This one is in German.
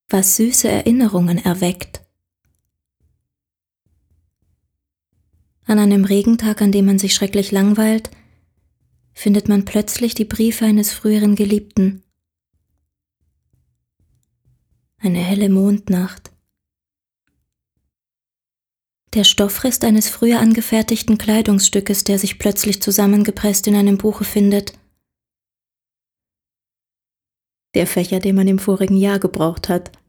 was süße Erinnerungen erweckt. An einem Regentag, an dem man sich schrecklich langweilt, findet man plötzlich die Briefe eines früheren Geliebten. Eine helle Mondnacht. Der Stoffrest eines früher angefertigten Kleidungsstückes, der sich plötzlich zusammengepresst in einem Buche findet. Der Fächer, den man im vorigen Jahr gebraucht hat.